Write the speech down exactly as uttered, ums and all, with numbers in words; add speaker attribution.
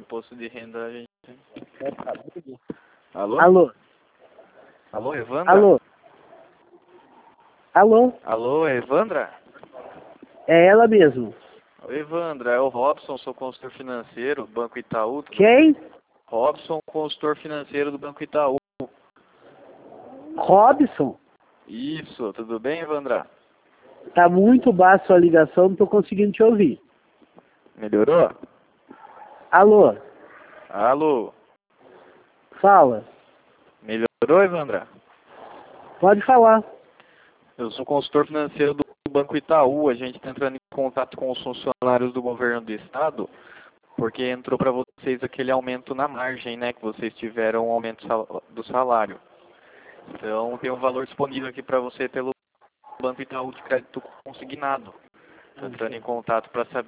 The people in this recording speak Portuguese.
Speaker 1: imposto de renda a gente...
Speaker 2: Alô?
Speaker 1: Alô? Alô, Evandra?
Speaker 2: Alô? Alô?
Speaker 1: Alô, Evandra?
Speaker 2: É ela mesmo.
Speaker 1: Oi, Evandra, é o Robson, sou consultor financeiro do Banco Itaú.
Speaker 2: Quem?
Speaker 1: Robson, consultor financeiro do Banco Itaú.
Speaker 2: Robson?
Speaker 1: Isso, tudo bem, Evandra?
Speaker 2: Tá muito baixa a ligação, não tô conseguindo te ouvir.
Speaker 1: Melhorou?
Speaker 2: Alô?
Speaker 1: Alô?
Speaker 2: Fala.
Speaker 1: Melhorou, Evandra?
Speaker 2: Pode falar.
Speaker 1: Eu sou consultor financeiro do Banco Itaú. A gente está entrando em contato com os funcionários do governo do estado, porque entrou para vocês aquele aumento na margem, né? Que vocês tiveram um aumento sal- do salário. Então tem um valor disponível aqui para você pelo Banco Itaú de crédito consignado. Estou entrando em contato para saber